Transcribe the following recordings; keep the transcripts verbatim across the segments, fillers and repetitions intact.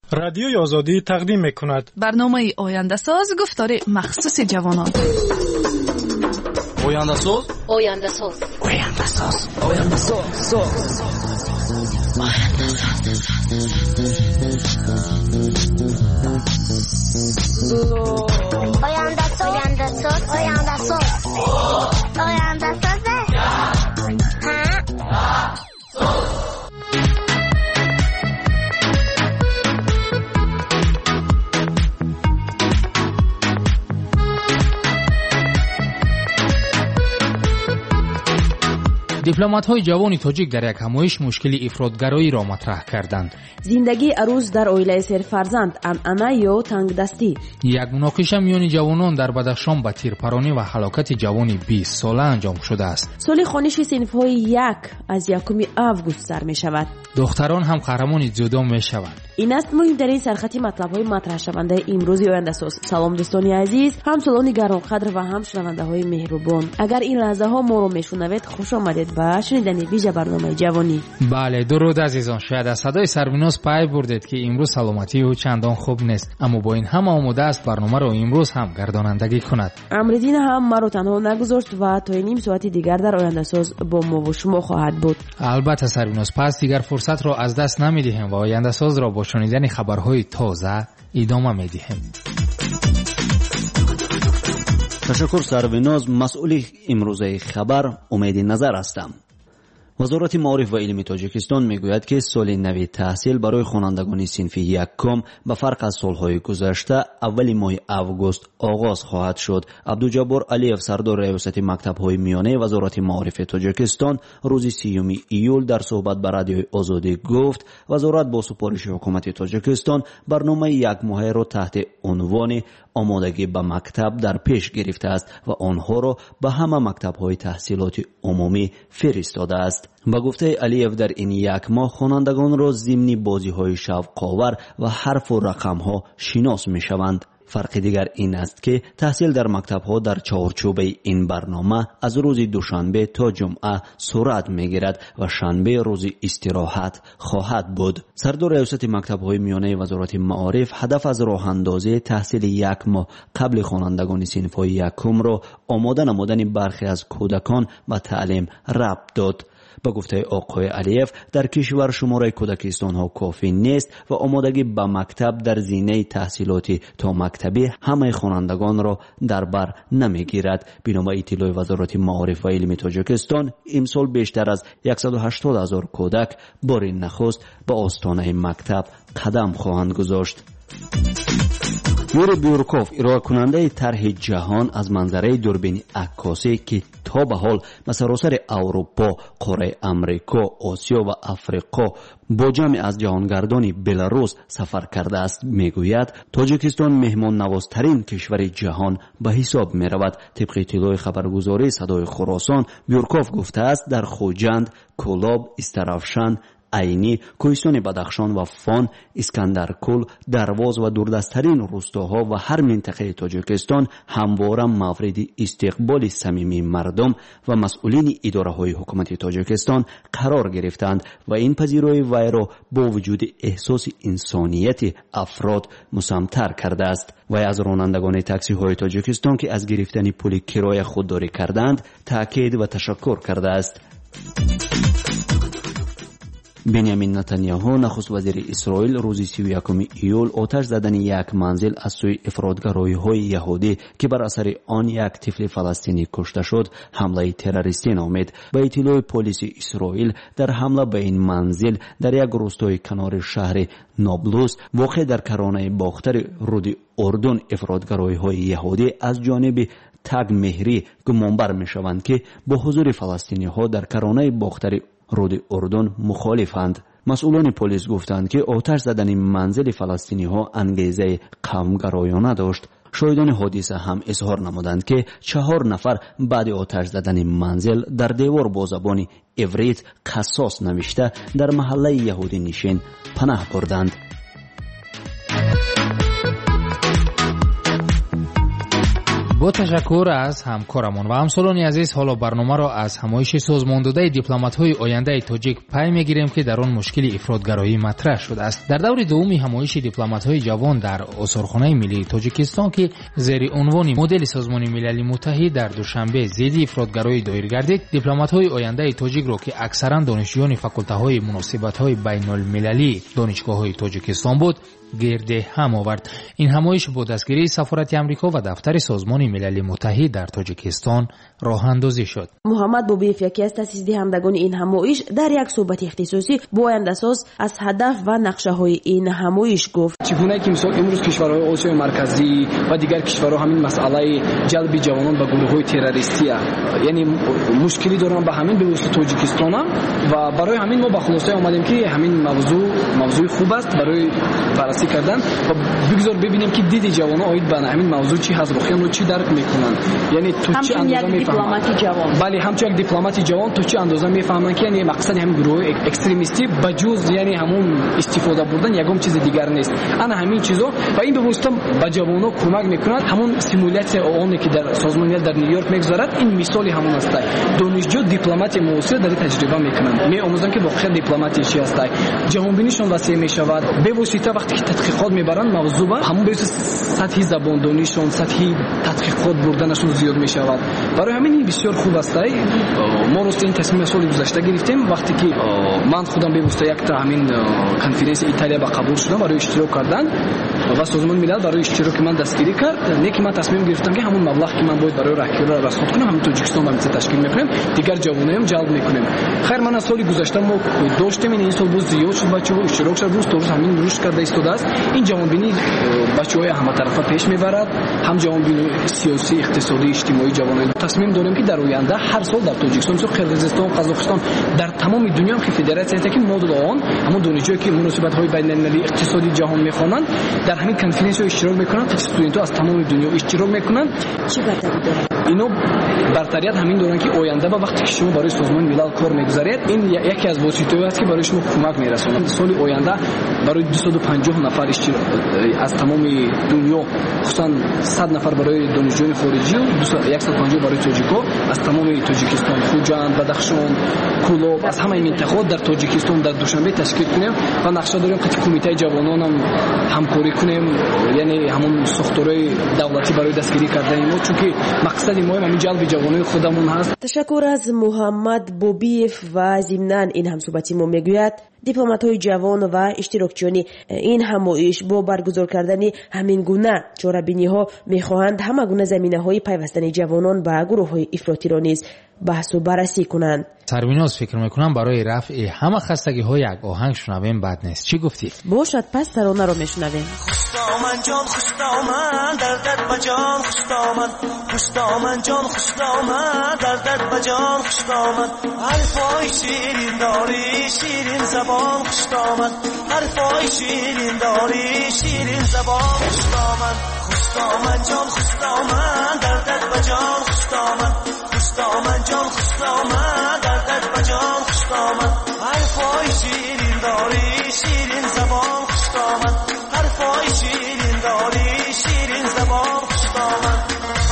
رادیوی آزادی تقدیم می‌کند برنامه آینده ساز گفتار مخصوص جوانان. آینده ساز آینده ساز آینده ساز آینده ساز آینده ساز آینده ساز آینده ساز آینده ساز دیپلمات‌های جوان تاجیک در یک همایش مشکل افراطگرایی را مطرح کردند. زندگی عروس در اویله سرفرزند، عمعمه یا تنگدستی. یک مناقشه میان جوانان در بدخشان به تیرپرانی و هلاکت جوانی بیست ساله انجام شده است. سال خوانش صنف‌های یک از یکم آگوست سر می شود. دختران هم قهرمان جودو می شوند. این است مهمترین سرخط مطلب‌های مطرح شونده امروز آینده ساز. سلام دوستان عزیز، همسالان گرانقدر و هم شنونده‌های مهربان. اگر این لحظه ها ما رو میشنوید، خوش آمدید به شنیدن ویژه برنامه جوانی. بله، درود عزیزان. شاید از صدای سربیناس پی بردید که امروز سلامتی او چندان خوب نیست، اما با این همه آماده است برنامه رو امروز هم گردانندگی کند. امروزین هم ما رو تنها نگذاشت و تا نیم ساعت دیگر در آینده ساز با ما و شما خواهد بود. البته سربیناس، پس دیگر فرصت رو از دست نمی‌دهیم و آینده ساز را با شنیدن خبرهای تازه ادامه می‌دهیم. تشکر سربیناز. مسئول امروزه خبر امید نظر هستم. وزارت معارف و علم تاجیکستان میگوید که سال نو تحصیل برای خوانندگان صنف یکم به فرق از سالهای گذشته اول ماه اوگوست آغاز خواهد شد. عبدالجبار علیف، سردار ریاست مکتب‌های میانه وزارت معارف تاجیکستان، روز سیوم ایول در صحبت با رادیوی آزادی گفت وزارت با سفارش حکومت تاجیکستان برنامه یک ماهه را تحت عنوان آمادگی به مکتب در پیش گرفته است و آنها را به همه مکتب‌های تحصیلات عمومی فرستاده است. با گفته علیف در این یک ماه خوانندگان را ضمن بازی‌های شوق‌آور و حرف و رقم‌ها شناس می‌شوند. فرق دیگر این است که تحصیل در مکتب‌ها در چارچوب این برنامه از روز دوشنبه تا جمعه صورت می‌گیرد و شنبه روز استراحت خواهد بود. سردار ریاست مکتب‌های میانه وزارت معارف هدف از راه اندازی تحصیل یک ماه قبل خوانندگان صنف‌های یکم را آماده نمودن برخی از کودکان به تعلیم ربط داد. با گفته آقای علیف در کشور شماره کودکستان ها کافی نیست و آمادگی به مکتب در زینه تحصیلاتی تا مکتبی همه خوانندگان را در بر نمیگیرد. بنابر اطلاع وزارت معارف و علم تاجیکستان امسال بیشتر از صد و هشتاد هزار کودک بار نخست به آستانه مکتب قدم خواهند گذاشت. یوری بیورکوف، ارائه کننده طرح جهان از منظره دوربین عکاسی که تا به حال به سراسر اروپا، قاره امریکا، آسیا و افریقا با جمع از جهانگردان بلاروس سفر کرده است، میگوید تاجیکستان مهمان نوازترین کشور جهان به حساب می رود. طبق اطلاع خبرگزاری صدای خراسان، بیورکوف گفته است در خوجند، کولاب، استرافشان، عینی، کوهستان بدخشان و فان، اسکندرکل، درواز و دوردستترین روستاها و هر منطقه تاجیکستان همواره مورد استقبال صمیمی مردم و مسئولین اداره‌های حکومت تاجیکستان قرار گرفتند و این پذیرایی وی را با وجود احساس انسانیت افراد مسمتر کرده است. وی از رانندگان تاکسی های تاجیکستان که از گرفتن پول کرایه خودداری کردند تاکید و تشکر کرده است. بنیامین نتانیاهو، نخست وزیر اسرائیل، روز سی و یکم ایول آتش زدن یک منزل از سوی افراطگرای‌های یهودی که بر اثر آن یک طفل فلسطینی کشته شد حمله تروریستی نامید. به اطلاع پلیس اسرائیل در حمله به این منزل در یک روستای کنار شهر نابلس واقع در کرانه باختر رود اردن افراطگرای‌های یهودی از جانب تگ مهری گمانبر می‌شوند که با حضور فلسطینی‌ها در کرانه باختر رود اردن مخالفند. مسئولان پلیس گفتند که آتش زدن منزل فلسطینی ها انگیزه قومگرایانه داشت. شاهدان حادثه هم اظهار نمودند که چهار نفر بعد آتش زدن منزل در دیوار با زبان عبریت قصاص نوشته در محله یهودی نشین پناه بردند. با تشکر از همکارمون و همسالان عزیز، حالا برنامه را از همایش سازماندهی دیپلمات‌های آینده تاجیک پی می‌گیریم که در آن مشکل افراط‌گرایی مطرح شده است. در دور دوم همایش دیپلمات‌های جوان در آثارخانه ملی تاجیکستان که زیر عنوان مدل سازمان ملل متحد در دوشنبه ضد افراط‌گرایی دایر گردید، دیپلمات‌های آینده تاجیک را که اکثرا دانشجویان فاکولته‌های مناسبت‌های بین‌المللی دانشگاه‌های تاجیکستان بود، گرد هم آورد. این همایش با دستگیری سفارت آمریکا و دفتر سازمان ملل متحد در تاجیکستان راه اندازی شد. محمد بوبیف یکی از تأسیس دهندگان این همایش در یک صحبت اختصاصی با آینده‌ساز از هدف و نقشه‌های این همایش گفت: چگونه که مثلا امروز کشورهای آسیای مرکزی و دیگر کشورها همین مسئله جلب جوانان به گروه‌های تروریستی یعنی مشکلی دارن با همین به واسطه تاجیکستان و برای همین ما با خلاصه اومدیم که همین موضوع موضوع خوب است برای بررسی کردن و بگذار ببینیم که دید جوانان آید به همین موضوع چی هست، روحیان رو چی درک میکنن، یعنی تو چه اندازه میفهمن. بله، همچنین یک دیپلمات جوان تو چه اندازه میفهمن که یعنی مقصد همین گروه اکستریمیستی بجز یعنی همون استفاده بردن یگام چیز دیگر نیست. انا همین چیزا و این به واسطه به جوانان کمک میکنند. همون سیمولیاسیون اونی که در سازمان ملل در نیویورک میگذارد این مثالی همون است. دانشجو دیپلمات معاصر در تجربه میکنند، میآموزند که واقعا دیپلماتی چی است. جهانبینیشون وسیع میشود به واسطه وقتی که تحقیقات میبرند موضوع همون به سطح زبان دانیشون سطح تحقیقات بردنشون زیاد میشود. برای همین این بسیار خوب است. ما راست این تصمیم سال گذشته گرفتیم وقتی که من خودم به واسطه یک تا همین کنفرانس ایتالیا با قبول شدم برای اشتراک کردن و سازمان ملل برای اشتراک من دستگیری کرد. نیکی من تصمیم گرفتم که همون مبلغ که من باید برای راهکار رصد کنم همین تاجیکستان با مثل تشکیل میکنیم، دیگر جوانان جلب میکنیم. خیر من از سال گذشته ما داشتیم این سال باز زیاد شد بچه‌ها اشتراک شد روز روز همین رشد کرده ایستاده است. این جوانبینی بچه‌های همه طرفه پیش میبرد، هم جوانبینی سیاسی اقتصادی اجتماعی جوانان. تصمیم داریم که در آینده هر سال در تاجیکستان مثل قرقیزستان قزاقستان در تمام دنیا هم که فدراسیون که مدل آن همون دانشجویی که مناسبت‌های بین‌المللی اقتصادی جهان میخوانند در همین کنفرانس اشتراک میکنند تا استودنت‌ها از تمام دنیا اشتراک میکنند. چی برتری داره؟ اینو برتریت همین دارن که آینده با وقتی که شما برای سازمان ملل کار میگذارید این یکی از واسطه‌ای است که برای شما کمک میرسونه. سال آینده برای دویست و پنجاه نفر از تمام دنیا خصوصا صد نفر برای دانشجویان خارجی و صد و پنجاه برای تاجیک‌ها از تمام تاجیکستان، خوجند، بدخشان، کولاب از همه منطقه‌ها در تاجیکستان در دوشنبه تشکیل کنیم و نقشه داریم که کمیته جوانان هم همکاری کنیم، یعنی همون ساختارهای دولتی برای دستگیری کردن ما، چون که مقصد ما همین جلب جوانان خودمون هست. تشکر از محمد بوبیف و ضمناً این همصحبتی ما میگوید دیپلمات‌های جوان و اشتراکچیان این همایش با برگزار کردن همین گونه چاره‌بینی‌ها می‌خواهند همه گونه زمینه‌های پیوستن جوانان به گروه‌های افراطی را نیز بحث و بررسی کنند. سربیناز فکر میکنم برای رفع همه خستگی‌های یک آهنگ شنویم بد نیست. چی گفتی؟ باشد پس ترانه رو میشنویم. خوشدامن جان خوشدامن دردت بجان خوشدامن خوشدامن جان خوشدامن دردت بجان خوشدامن حرفای شیرین داری شیرین زبان خوشدامن حرفای شیرین داری شیرین زبان خوشدامن خوشدامن جان خوشدامن دردت بجان خوشدامن خوشدامن جان خوشدامن دردت بجان خوشدامن حرفای شیرین داری شیرین زبان خوشدامن حرفای شیرین داری شیرین زبان خوشدامن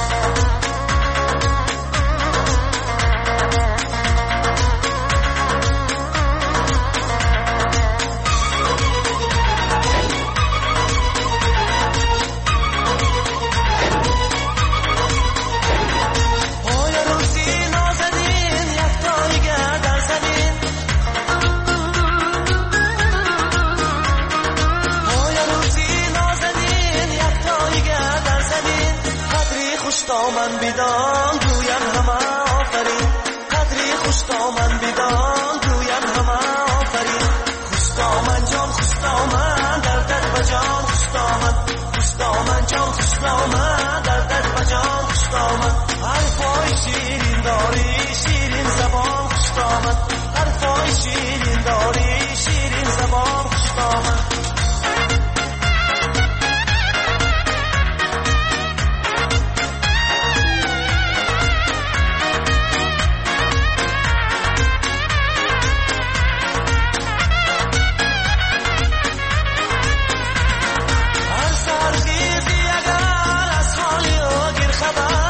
خوشدامن بیدان گویم همه آفرین قدری خوشدامن بیدان گویم همه آفرین خوشدامن جان خوشدامن دردت بجان خوشدامن خوشدامن جان خوشدامن دردت بجان خوشدامن حرفای شیرین داری شیرین زبان خوشدامن حرفای شیرین داری شیرین زبان خوشدامن خبر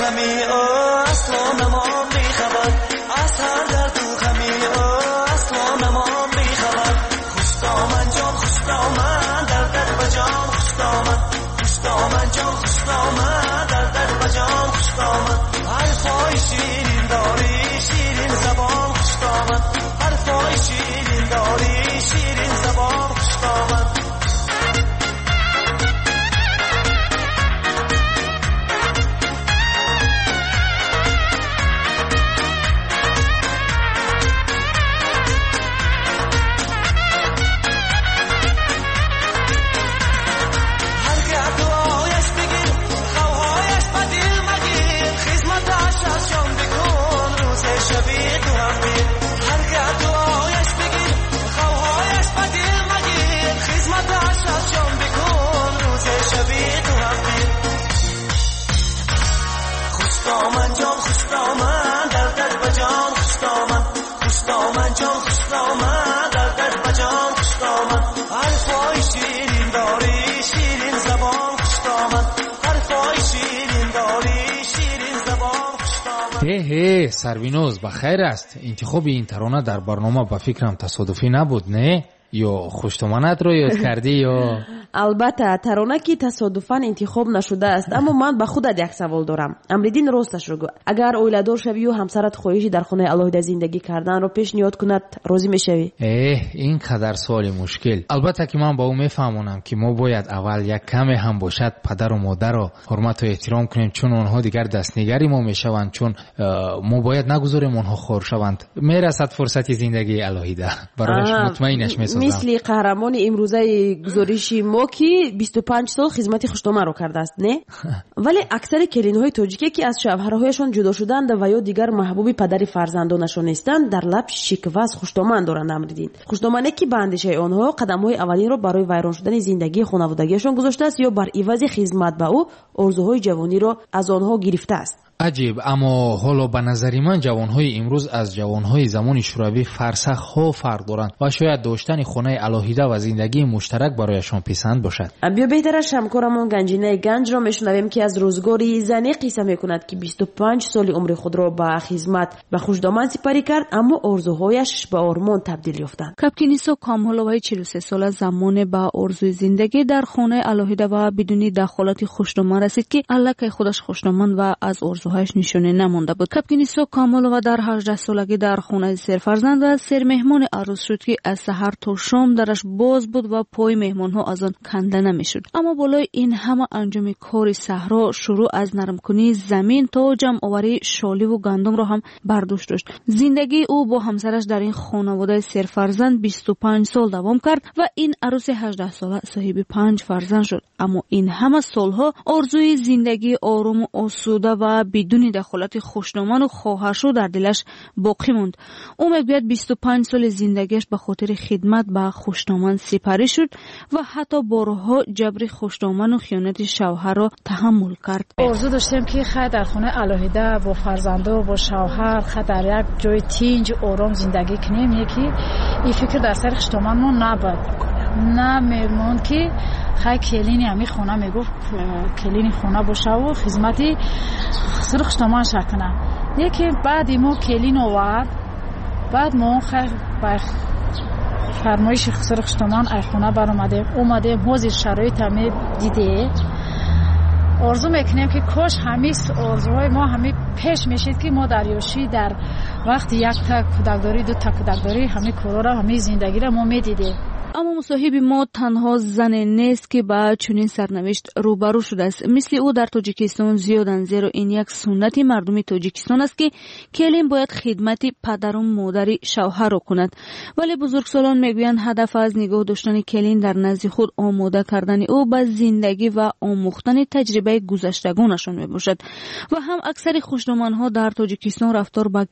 غمی اصلا نمان بیخبر از هر درد و غمی اصلا نمان بیخبر خوش دامن جان خوش دامن در در بجان خوش دامن خوش دامن جان خوش دامن در در بجان خوش دامن حرفای شیرین داری شیرین زبان خوش دامن حرفای شیرین داری شیرین زبان خوش دامن هی سروینوز بخیر است. انتخاب این ترانه در برنامه به فکرم تصادفی نبود نه؟ یا خوشتومنت رو یاد کردی یا؟ البته ترانه که تصادفاً انتخاب نشده است، اما من به خودت یک سوال دارم. امریدین راستش رو گو. اگر اویلادور شوی و همسرت خواهشی در خانه الهیده زندگی کردن رو پیشنهاد کند راضی میشوی؟ اه این قدر سوال مشکل. البته که من با او میفهمونم که ما باید اول یک کمی هم باشد پدر و مادر رو حرمت و احترام کنیم، چون اونها دیگر دستنگری ما میشوند، چون ما باید نگذاریم اونها خور شوند. میرسد فرصت زندگی الهیده برایش مطمئنش میسازم. مثل قهرمان امروزه گزارشی ما که بیست و پنج سال خدمت خوشنامه رو کرده است نه؟ ولی اکثر کلین‌های تاجیکی که از شوهرهایشان جدا شدند و یا دیگر محبوب پدر فرزندانشان نیستند، در لب شکوه از خوشنامه دارند. امریدین خوشنامه که به اندیشه آنها قدم‌های اولین را برای ویران شدن زندگی خانوادگیشان گذاشته است یا بر عوض خدمت به او آرزوهای جوانی را از آنها گرفته است. عجیب، اما حالا به نظر من جوانهای امروز از جوانهای زمان شوروی فرسخ ها فرق دارند و شاید داشتن خانه الهیده و زندگی مشترک برایشان پسند باشد. بیا بهترش همکارمون گنجینه گنج را میشنویم که از روزگاری زنی قصه میکند که بیست و پنج سال عمر خود را به خدمت به خوشدامن سپری کرد، اما آرزوهایش به آرمان تبدیل یافتند. کپکینیسو کامولوای چهل و سه ساله زمان به آرزوی زندگی در خانه الهیده و بدون دخالت خوشدامن رسید که الکی خودش خوشدامن و از آرزو هایش نشونه نمونده بود. کپکینیسو کامولووا در هجده سالگی در خانه سر فرزند و سر مهمان عروس شد که از سحر تا شام درش باز بود و پای مهمان ها از آن کنده نمیشد. اما بالای این همه انجام کار صحرا شروع از نرم کنی زمین تا جمع آوری شالی و گندم را هم برداشت داشت. زندگی او با همسرش در این خانواده سر فرزند بیست و پنج سال دوام کرد و این عروس هجده ساله صاحب پنج فرزند شد. اما این همه سالها آرزوی زندگی آروم و آسوده و بدون دخالت خوشنامان و خواهرشو در دلش باقی موند. او میگوید بیست و پنج سال زندگیش به خاطر خدمت به خوشنامان سپری شد و حتی بارها جبر خوشنامان و خیانت شوهر را تحمل کرد. آرزو داشتم که خیر در خانه الهیده با فرزند و با شوهر خیر در یک جای تنج آرام زندگی کنیم. یکی این فکر در سر خوشنامان ما نبود. نه میمون که خیلی کلینی همی خونه میگفت کلینی خونه باشه و خدمتی سر خوشنامان شکنه. یکی بعد ما کلین آورد، بعد ما خیلی با فرمایش سر خوشنامان ای خونه بر اومده اومده موزی شرایط همی دیده. آرزو میکنیم که کاش همی آرزوهای ما همی پیش میشید که ما در یوشی در وقت یک تا کودکداری دو تا کودکداری همی کارا را همی زندگی را ما میدیده. اما مصاحب ما تنها زن نیست که با چنین سرنوشت روبرو شده است. مثل او در تاجیکستان زیادن، زیرا این یک سنت مردم تاجیکستان است که کلین باید خدمت پدر و مادر شوهر را کند. ولی بزرگسالان میگویند هدف از نگاه داشتن کلین در نزد خود آماده کردن او به زندگی و آموختن تجربه گذشتگانشان میباشد. و هم اکثر خوشنامانها در تاجیکستان رفتار با کلین را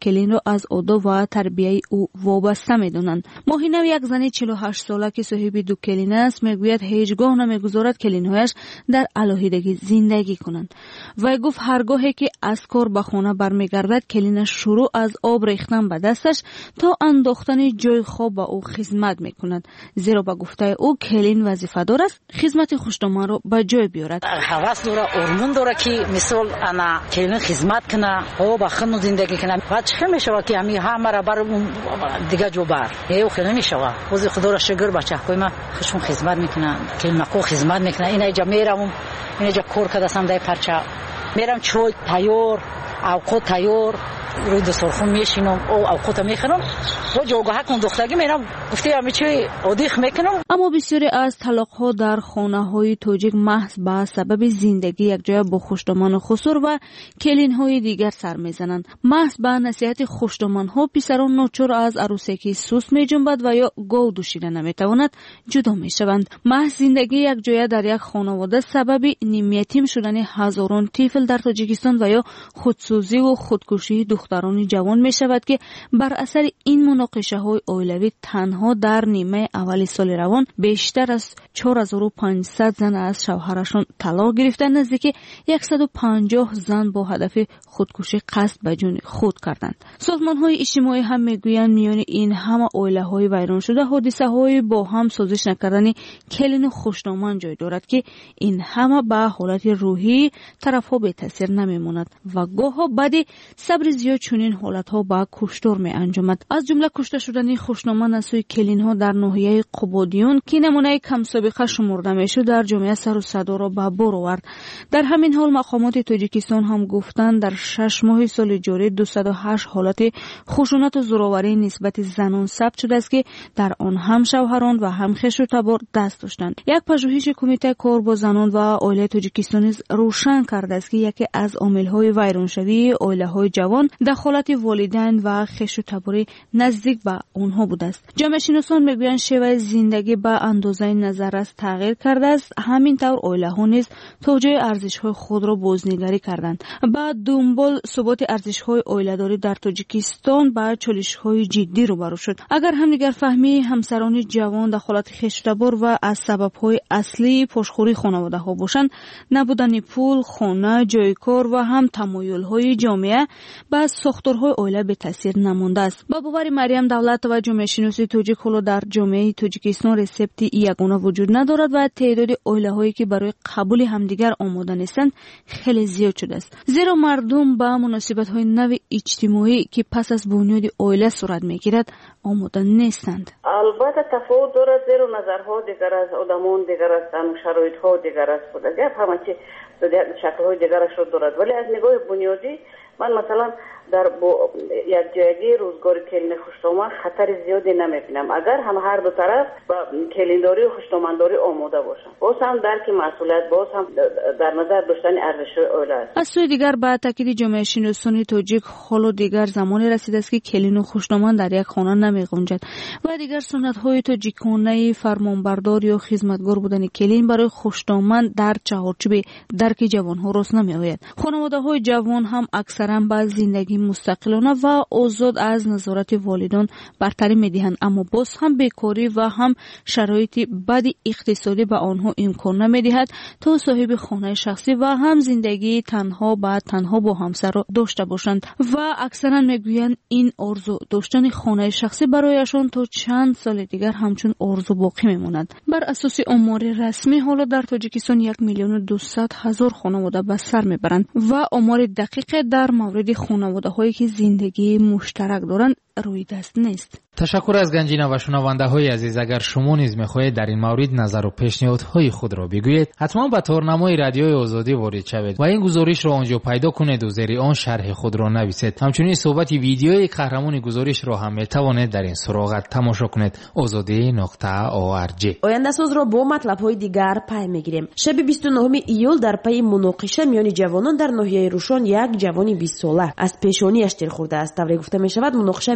аз одоб ва тарбияи ӯ вобаста медонанд. моҳинав як зани чилу ҳашт сола ки соҳиби ду келин аст мегӯяд ҳеҷ гоҳ намегузорад келинҳояш дар алоҳидагӣ зиндагӣ кунанд. вай гуфт ҳар гоҳе ки аз кор ба хона бармегардад келинаш шурӯъ аз об рехтан ба дасташ то андохтани ҷойи хоб ба ӯ хизмат мекунад, зеро ба гуфтаи ӯ келин вазифадор аст хизмати хуштоманро ба ҷой биёрад. ҳавас дора, ормон дора ки мисол ана келин хизмат кана, ҳо ба хину зиндагӣ кана. баъд чӣ мешава ки ҳами ҳамара бар дига ҷо бар ё хина мешава. бози худоро шукр бачаҳкои ман хушун хизмат мекунанд, келинако хизмат мекунанд. ина иҷа меравам, ина иҷа кор кардасам дай парча мерам, чой тайёр, авқот тайёр, рӯи дастархон мешинам, о авқота мехӯрам, бо ҷойгоҳа кун духтагӣ мерам, гуфти ами чӣ одих мекунам. аммо бисёре аз талоқҳо дар хонаҳои тоҷик маҳз ба сабаби зиндагӣ якҷоя бо хуштоману хусур ва келинҳои дигар сар мезананд. маҳз ба насиҳати хуштоманҳо писарон ночор аз арӯсеки суст меҷунбад ва ё гов душида наметавонад ҷудо мешаванд. маҳз зиндагӣ якҷоя дар як хонавода сабаби нимятим шудани ҳазорон тифл дар тоҷикистон ва ё худсӯзиву худкушии духтарони ҷавон мешавад ки бар асари ин муноқишаҳои оилавӣ танҳо дар нимаи аввали соли равон бештар аз чор ҳазору панҷсад зан аз шавҳарашон талоқ гирифта, наздики яксаду панҷоҳ зан бо ҳадафи худкушӣ қасд ба ҷуни худ карданд. сохтмонҳои иҷтимоӣ ҳам мегӯянд миёни ин ҳама оилаҳои вайроншуда ҳодисаҳои бо ҳам созиш накардани келину хуштоман ҷой дорад ки ин ҳама ба ҳолати рӯҳии тарафҳо бетаъсир намемонад ва гоҳҳо баъди сабри зиёд чунин ҳолатҳо ба куштор меанҷомад. аз ҷумла кушта шудани хуштоман аз сӯи келинҳо дар ноҳияи қубодиён ки намунаи камсобиқа шумурда мешуд дар ҷомеа сару садоро ба бор овард. дар ҳамин ҳол мақомоти тоҷикистон ҳам гуфтанд дар шаш моҳи соли ҷорӣ дусаду ҳашт ҳолати хушунату зӯроварӣ нисбати занон сабт шудааст ки дар он ҳам шавҳарон ва ҳам хешу табор даст доштанд. як пажӯҳиши кумитаи кор бо занон ва оилаи тоҷикистон низ рӯшан кардааст ки яке аз омилҳои вайроншавии оилаҳои ҷавон дахолати волидайн ва хешу таборӣ наздик ба онҳо будааст. ҷомеашиносон мегӯянд шеваи зиндагӣ ба андозаи назаррас тағйир кардааст. ҳамин тавр оилаҳо низ то ҷои арзишҳои худро бознигарӣ карданд. ба дунбол суботи арзишҳои оиладорӣ дар тоҷикистон ба чолишҳои ҷиддӣ рӯбарӯ шуд. агар ҳамдигарфаҳмии ҳамсарони ҷавон дахолати хешу табор ва аз сабабҳои аслии пошхӯрии хонаводаҳо бошанд, набудани пул, хона, ҷойи кор ва ҳам тамоюлҳои ҷомеа ба сохторҳои оила бетаъсир намондааст. ба бовари Мариям Давлатова ҷомеашиноси тоҷик, ҳоло дар ҷомеаи Тоҷикистон рецепти ягона вуҷуд надорад ва теъдоди оилаҳое ки барои қабули ҳамдигар омода нестанд хеле зиёд шудааст. зеро мардум ба муносибатҳои нави иҷтимоӣ ки пас аз бунёди оила сурат мегирад омода нестанд. албатта тафовут дорад, зеро назарҳо дигар аст, одамон дигар астанд, шароитҳо дигар аст. гап ҳама чи шаклҳои дигарашро дорад, вале аз нигоҳи бунёдӣ ман масалан дар якҷоягии рӯзгори келини хуштоман хатари зиёде намебинам. агар ҳам ҳар ду тараф ба келиндорию хуштомандорӣ омода бошанд, боз ҳам дарки масъулият, боз ҳам дар назар доштани арзишҳои оила аст. аз сӯи дигар ба таъкиди ҷомеашиносони тоҷик, ҳоло дигар замоне расидааст ки келину хуштоман дар як хона намеғунҷад ва дигар суннатҳои тоҷиконаи фармонбардор ё хизматгор будани келин барои хуштоман дар чаҳорчӯби дарки ҷавонҳо рост намеояд. хонаводаҳои ҷавон ҳам аксаран ба зиндагӣ мустақилона ва озод аз назорати волидон бартарӣ медиҳанд, аммо боз ҳам бекорӣ ва ҳам шароити бади иқтисодӣ ба онҳо имкон намедиҳад то соҳиби хонаи шахсӣ ва ҳам зиндагии танҳо ба танҳо бо ҳамсарро дошта бошанд ва аксаран мегӯянд ин орзу доштани хонаи шахсӣ барояшон то чанд соли дигар ҳамчун орзу боқӣ мемонад. бар асоси омори расмӣ ҳоло дар тоҷикистон як миллиону дусад ҳазор хонавода ба сар мебаранд ва омори дақиқе дар мавриди хонаводаҳое ки зиндагии муштарак доранд рӯи даст нест. ташаккур аз ганҷина ва шунавандаҳои азиз. агар шумо низ мехоҳед дар ин маврид назару пешниҳодҳои худро бигӯед, ҳатман ба торнамои радиои озодӣ ворид шавед ва ин гузоришро онҷо пайдо кунеду зери он шарҳи худро нависед. ҳамчунин суҳбати видеои қаҳрамони гузоришро ҳам метавонед дар ин суроғат тамошо кунед. озодӣ нуқта орг. ояндасозро бо матлабҳои дигар пай мегирем. шаби бисту нӯҳуми июл дар пайи муноқиша миёни ҷавонон дар ноҳияи Рӯшон як ҷавони бист сола аз пешонияш тир хӯрдааст. тавре гуфта мешавад муноқиша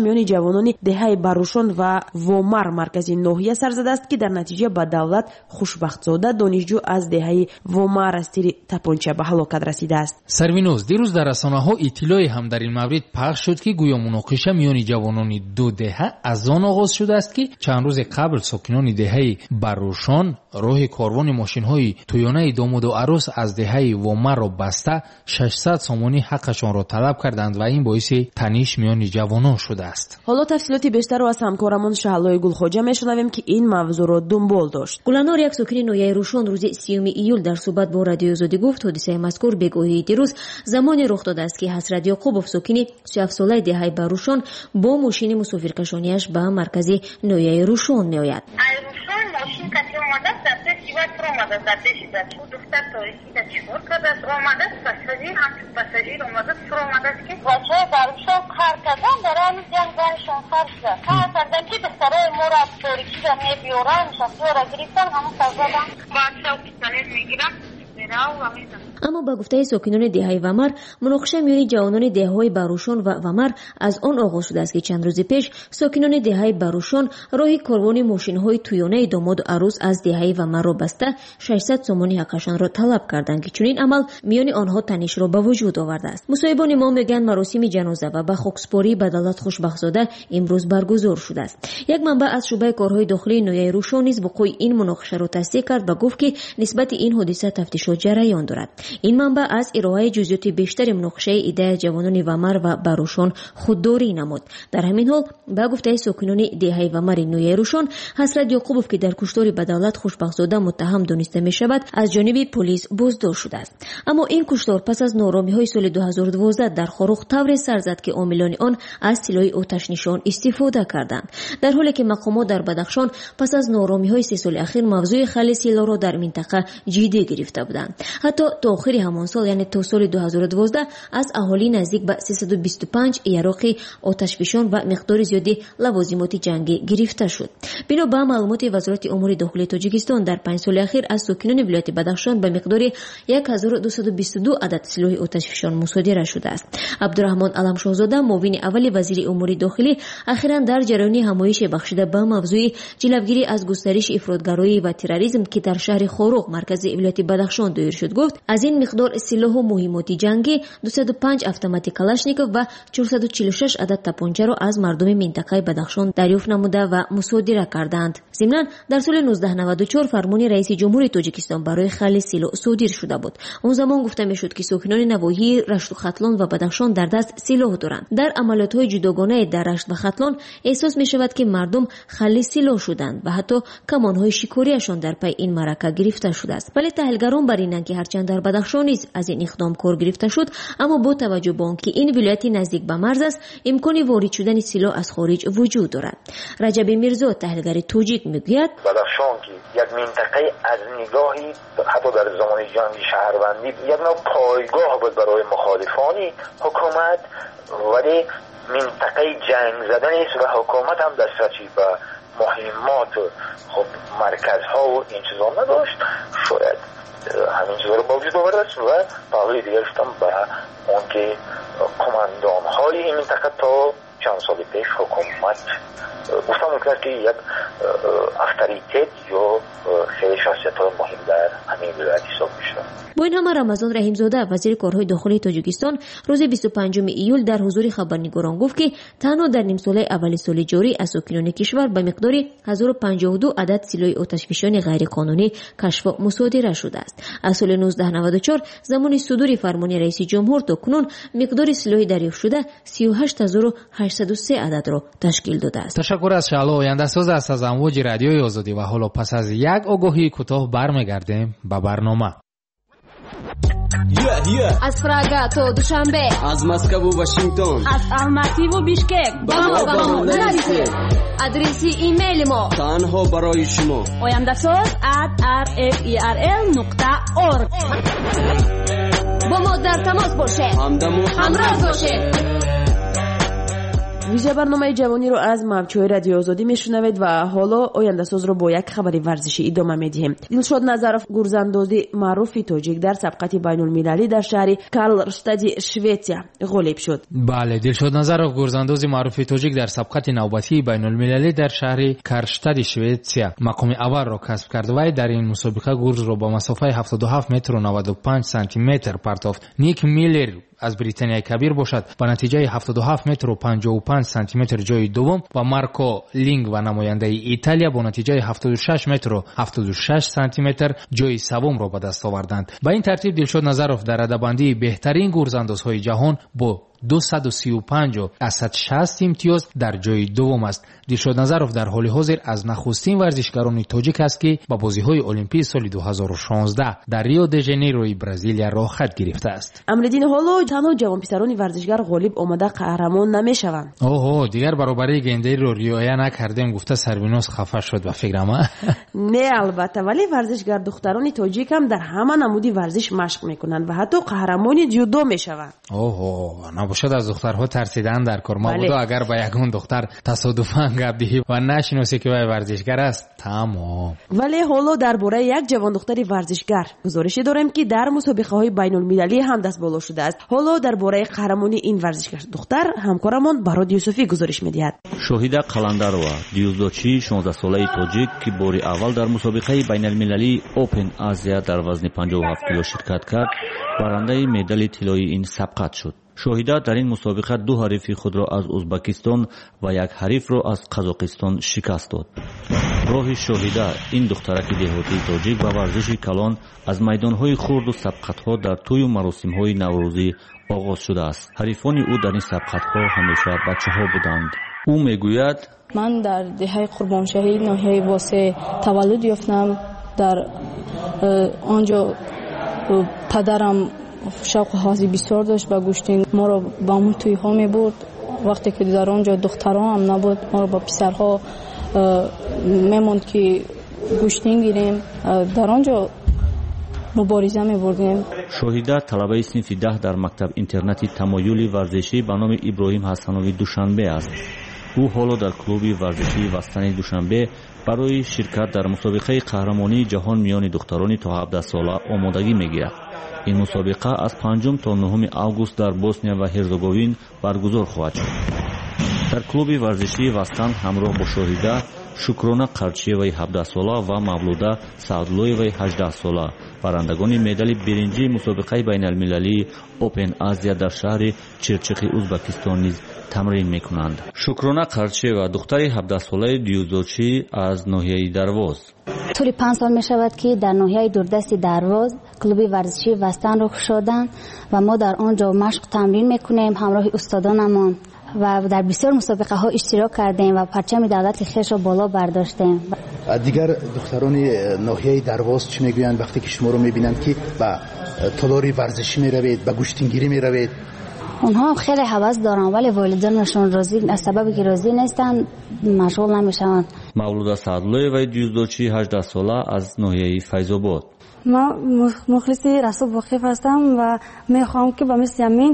миёни ҷавонони деҳаи Барушон ва Вомар маркази ноҳия сар задааст ки дар натиҷа ба Давлат Хушбахтзода донишҷӯ аз деҳаи Вомар аз тири тапонча ба ҳалокат расидааст. Сарвиноз, дирӯз дар расонаҳо иттилои ҳам дар ин маврид пахш шуд ки гӯё муноқиша миёни ҷавонони ду деҳа аз он оғоз шудааст ки чанд рӯзи қабл сокинони деҳаи Барушон роҳи корвони мошинҳои тӯёнаи домоду арӯс аз деҳаи Вомарро баста шашсад сомонӣ ҳаққашонро талаб карданд ва ин боиси таниш миёни ҷавонон шудааст. ҳоло тафсилоти бештарро аз ҳамкорамон Шаҳлои Гулхоҷа мешунавем ки ин мавзӯъро дунбол дошт. Гуланор, як сокини ноҳияи Рушон, рӯзи сиюми июл дар суҳбат бо Радиои Озодӣ гуфт, ҳодисаи мазкур бегоҳии дирӯз замоне рух додааст ки Ҳасрат Ёқубов, сокини си у ҳафт солаи деҳаи Барушон, бо мошини мусофиркашонияш ба маркази ноҳияи Рушон меояд. دختر تاریخی در چیکار کرده است آمده است پساژیر همچون پساژیر آمده است آمده است که بچه برشان کار کردن در همین جنگ زنشان خرج شد کار کردن که دخترای ما را از تاریخی را میبیارن شخصی را گریفتن همون سازدن بچه و پیستانیت میگیرن میره و میزن. اما با گفته ساکنان دهه ومر مناقشه میان جوانان دهه‌های Барушон و ومر از آن آغاز شده است که چند روز پیش ساکنان دهه Барушон راهی کاروان ماشین‌های تویانه داماد و عروس از دهه ومر را بسته ششصد سومانی حقشان را طلب کردند که چنین عمل میان آنها تنش را به وجود آورده است. مصاحبان ما میگن مراسم جنازه و به خاکسپاری به دولت خوشبخت‌زاده امروز برگزار شده است. یک منبع از شعبه کارهای داخلی نویای روشن نیز وقوع این مناقشه را تصدیق کرد و گفت که نسبت این حادثه تفتیشات جریان دارد. این منبع از ارائه جزئیات بیشتر مناقشه ایده جوانان ومر و Барушон خودداری نمود. در همین حال با گفته ساکنان دهه ومر نویای روشن، حسرت یعقوبوف که در کشتار به دولت خوشبخت‌زاده متهم دانسته می شود از جانب پلیس بازداشت شده است. اما این کشتار پس از نارامی‌های سال دو هزار و دوازده در خاروخ طور سر زد که عاملان آن از سلاح آتش نشان استفاده کردند، در حالی که مقامات در بدخشان پس از نارامی‌های سه سال اخیر موضوع خل سلاح را در منطقه جدی گرفته بودند. حتی تا آخر همان سال یعنی تا سال دو هزار و دوازده از اهالی نزدیک به سیصد و بیست و پنج یراقی آتشفشان و مقدار زیادی لوازمات جنگی گرفته شد. بنا به معلومات وزارت امور داخلی تاجیکستان در پنج سال اخیر از ساکنان ولایت بدخشان به مقدار هزار و دویست و بیست و دو عدد سلاح آتشفشان مصادره شده است. عبدالرحمن علمشاهزاده معاون اول وزیر امور داخلی اخیراً در جریان همایش بخشیده به موضوع جلوگیری از گسترش افراطگرایی و تروریسم که در شهر خاروخ مرکز ولایت بدخشان دایر شد گفت از این مقدار سلاح و مهمات جنگی دویست و پنج اتومات کلاشنیکوف و چهارصد و چهل و شش عدد تپانچه را از مردم منطقه بدخشان دریافت نموده و مصادره کردند. ضمناً در سال نوزده نود و چهار فرمان رئیس جمهور تاجیکستان برای خل سلاح صادر شده بود. اون زمان گفته میشد که ساکنان نواحی رشت و ختلان و بدخشان در دست سلاح دارند. در عملیات‌های جداگانه در رشت و ختلان احساس میشود که مردم خل سلاح شدند و حتی کمان‌های شکاریشان در پی این معرکه گرفته شده است. ولی تحلیلگران بر اینند که هرچند در بدخشان نیز از این اقدام کار گرفته شد، اما با توجه به آنکه این ولایت نزدیک به مرز است، امکان وارد شدن سلاح از خارج وجود دارد. رجب میرزا تحلیلگر تاجیک میگوید بدخشان که یک منطقه از نگاهی حتی در زمان جنگ شهروندی یک نوع پایگاه بود برای مخالفان حکومت، ولی منطقه جنگ زدن است و حکومت هم دسترسی به مهمات خب مرکزها و این چیزا نداشت. شاید همین چیزا رو با وجود آورده است و بقیه دیگرش هم به اون که کماندان های این منطقه تا چند سال پیش حکومت گفتم ممکن است که یک افطریتت یا خیلی شخصیت های مهم در همین ولایت حساب میشه. با این همه رمضان رحیمزاده وزیر کارهای داخلی تاجیکستان روز بیست و پنجم ایول در حضور خبرنگاران گفت که تنها در نیم ساله اول سال جاری از ساکنان کشور به مقدار هزار و پنجاه و دو عدد سلاح آتشفشان غیر قانونی کشف و مصادره شده است. از سال نوزده نود و چهار زمان صدور فرمان رئیس جمهور تا کنون مقدار سلاح دریافت شده سی و هشت هزار و هشتصد و سه عدد را تشکیل داده است. تشکر از شعله آینده ساز است از امواج رادیوی آزادی و حالا پس از یک آگاهی کوتاه برمیگردیم به برنامه. Yeah, yeah. از پراگا تا دوشنبه، از مسکو و واشنگتن، از الماتی و بیشکک با ما با ما نرسید. ادرسی ایمیل ما تنها برای شما آینده ساز ات آر اف ای آر ال نقطه اورگ. با ما در تماس باشید، همدم و همراه باشید. вижа барномаи ҷавониро аз мавҷҳои радиои озодӣ мешунавед ва ҳоло ояндасозро бо як хабари варзишӣ идома медиҳем. Дилшод Назаров гурзандози маъруфи тоҷик дар сабқати байнулмилалӣ дар шаҳри Карлштади Шветсия ғолиб шуд. бале Дилшод Назаров гурзандози маъруфи тоҷик дар сабқати навбатии байнулмилалӣ дар шаҳри Карлштади Шветсия мақоми аввалро касб кард. Вай дар ин мусобиқа гурзро ба масофаи ҳафтоду ҳафт метру наваду панҷ сантиметр партофт. Ник Миллер аз Британияи Кабир бошад ба натиҷаи ҳафтоду ҳафт метру панҷоҳу панҷ сантиметр ҷои дуввум ва Марко Лингва намояндаи Италия бо натиҷаи ҳафтоду шаш метру ҳафтоду шаш сантиметр ҷои савумро ба даст оварданд. Ба ин тартиб Дилшод Назаров дар радабандии беҳтарин гурзандозҳои ҷаҳон бо дусаду сию панҷ аз сад шаст имтиёз дар ҷои дуввум аст. Дилшод Назаров дар ҳоли ҳозир аз нахустин варзишгарони тоҷик аст ки ба бозиҳои олимпии соли дуҳазору шонздаҳ дар Рио де Жанейрои Бразилия роҳхат гирифтааст. Амриддин ҳоло танҳо ҷавонписарони варзишгар ғолиб омада қаҳрамон намешаванд. оҳо дигар баробарии гендериро риоя накардем гуфта Сарвиноз хафа шуд ба фикрама. Не албатта, вале варзишгар духтарони тоҷик ҳам дар ҳама намуди варзиш машқ мекунанд ва ҳатто қаҳрамони ҷудо мешаванд. оҳо набошад аз духтарҳо тарсидан дар кор мабудо агар ба ягон духтар тасодуфан гап диҳӣ ва нашиносе ки вай варзишгар аст тамом. вале ҳоло дар бораи як ҷавондухтари варзишгар гузорише дорем ки дар мусобиқаҳои байнулмилалӣ ҳам дастболо шудааст. ҳоло дар бораи қаҳрамони ин варзишгар духтар ҳамкорамон Барод Юсуфӣ гузориш медиҳад. Шоҳида Қаландарова дюздочи шонздаҳсолаи тоҷик ки бори аввал дар мусобиқаи байналмилалии Open Asia дар вазни панҷоҳу ҳафт кило ширкат кард, барандаи медали тиллои ин сабқат шуд. Шоҳида дар ин мусобиқа ду ҳарифи худро аз Узбекистон ва як ҳарифро аз Қазоқистон шикаст дод. роҳи Шоҳида, ин духтараки деҳотии тоҷик ба варзиши калон аз майдонҳои хурду сабқатҳо дар тӯю маросимҳои наврӯзӣ оғоз шудааст. ҳарифони ӯ дар ин сабқатҳо ҳамеша бачаҳо буданд. ӯ мегӯяд: ман дар деҳаи Қурбоншаҳӣ ноҳияи Восе таваллуд ёфтам. дар онҷо падарам шавқу ҳаззи бисёр дошт ба гӯштин. моро ба ҳамун тӯйҳо мебурд. вақте ки дар онҷо духтарон ҳам набуд, моро ба писарҳо мемонд ки гӯштин гирем. дар онҷо мубориза мебурдем. шоҳида талабаи синфи даҳ дар мактаб интернати тамоюли варзишӣ ба номи Иброҳим Ҳасанови Душанбе аст. ӯ ҳоло дар клуби варзишии Вастани Душанбе барои ширкат дар мусобиқаи қаҳрамонии ҷаҳон миёни духтарони то ҳабдаҳ сола омодагӣ мегирад. ин мусобиқа аз панҷум то нӯҳуми август дар Босния ва Ҳерзеговин баргузор хоҳад шуд. дар клуби варзишии Вастан ҳамроҳ бо Шоҳида Шукрона Қарчиеваи ҳабдаҳ сола ва Мавлуда Саъдуллоеваи ҳаждаҳ сола барандагони медали биринҷии мусобиқаи байналмилалии Open Asia дар шаҳри Чирчиқи Узбекистон низ тамрин мекунанд. Шукрона Қарчиева духтари ҳабдаҳ солаи дюздочӣ аз ноҳияи Дарвоз. طول پنج سال می شود که در ناحیه دوردست دروازه کلوب ورزشی وستان رخ شدن و ما در آنجا مشق تمرین میکنیم همراه استادانمان و در بسیار مسابقه ها اشتراک کردیم و پرچم دولت خویش را بالا برداشتیم. دیگر دختران ناحیه درواز چی میگویند وقتی که شما رو میبینند که با تالاری ورزشی میروید با گوشتینگیری میروید؟ اونها هم خیلی هوس دارن ولی والدینشون راضی از سببی که راضی نیستن مشغول نمیشن. مولودا سعدالله‌ی دیوزدوچی هجده ساله از ناحیه فیض‌آباد. ما مخلص رسول واقف هستم و میخوام که با مثل همین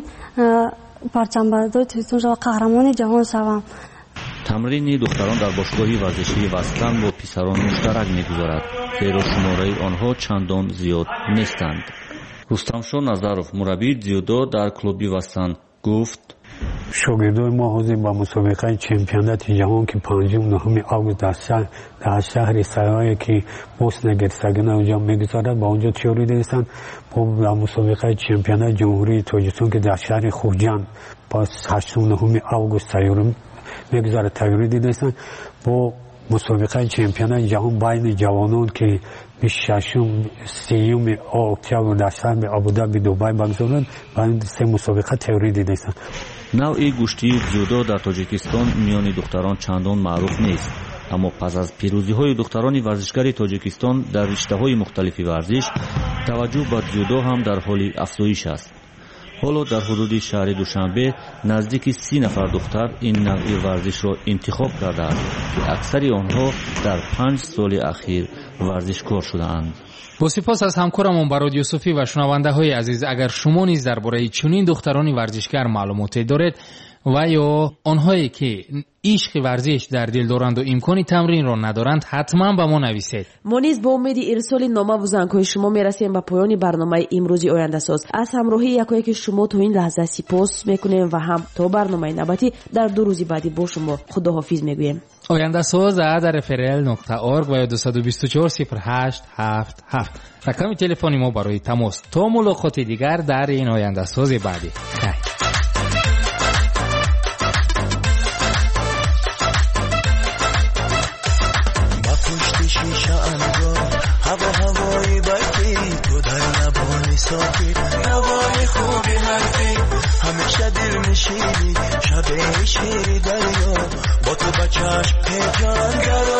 پرچم بردار تلویزیون و قهرمان جهان شوم. تمرین دختران در باشگاه ورزشی وستان با پسران مشترک میگذارد زیرا شماره آنها چندان زیاد نیستند. رستمشاه نظرов مربی دیودو در کلوب وستان گفت شاگردای ما حاضر با مسابقه چمپیونات جهان که پنجم نهم آگوست در شهر در شهر سرای که بوسنیا هرزگوین اونجا میگذارد با اونجا تیاری داشتند با مسابقه چمپیونات جمهوری تاجیکستان که در شهر خوجند با هشتم نهم آگوست تیاری میگذارد تیاری داشتند با مسابقه چمپیونات جهان بین جوانان که بیشترشون سیوم اکتبر در شهر ابوظبی دبی برگزارد و این سه مسابقه تیاری داشتند. نوعی گوشتی جودو در تاجیکستان میان دختران چندان معروف نیست، اما پس از پیروزی‌های دختران ورزشکار تاجیکستان در رشته‌های مختلف ورزش توجه به جودو هم در حال افزایش است. حالا در حدود شهر دوشنبه نزدیک سی نفر دختر این نوع ورزش را انتخاب کردند که اکثر آنها در پنج سال اخیر ورزشکار شده‌اند. با سپاس از همکارمون براد یوسفی و شنونده‌های عزیز. اگر شما نیز درباره چنین دختران ورزشکار معلوماتی دارید و یا آنهایی که عشق ورزش در دل دارند و امکان تمرین را ندارند حتما به ما نویسید. ما نیز با امید ارسال نامه و زنگ‌های شما میرسیم به پایان برنامه امروزی آینده ساز. از همراهی یکایی که شما تا این لحظه سپاس میکنیم و هم تا برنامه نوبتی در دو روز بعدی با شما خداحافظ میگوییم. آینده ساز در اف ار ال نقطه اورگ و یا دو دو چهار صفر هشت هفت هفت رقم تلفنی ما برای تماس. تا ملاقات دیگر در این آینده ساز بعدی. هوا هوایی برفی تو در لبانی صافی نوای خوبی حرفی همیشه دل نشینی شب شیری دریا با تو بچشم پیجان